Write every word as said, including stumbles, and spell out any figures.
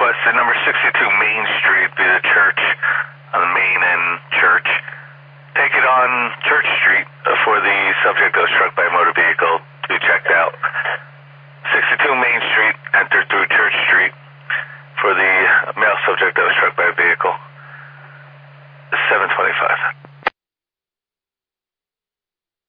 requested number sixty-two Main Street via the church on the main end church. Take it on Church Street for the subject that was struck by a motor vehicle to be checked out. sixty-two Main Street, enter through Church Street for the male subject that was struck by a vehicle. seven twenty-five.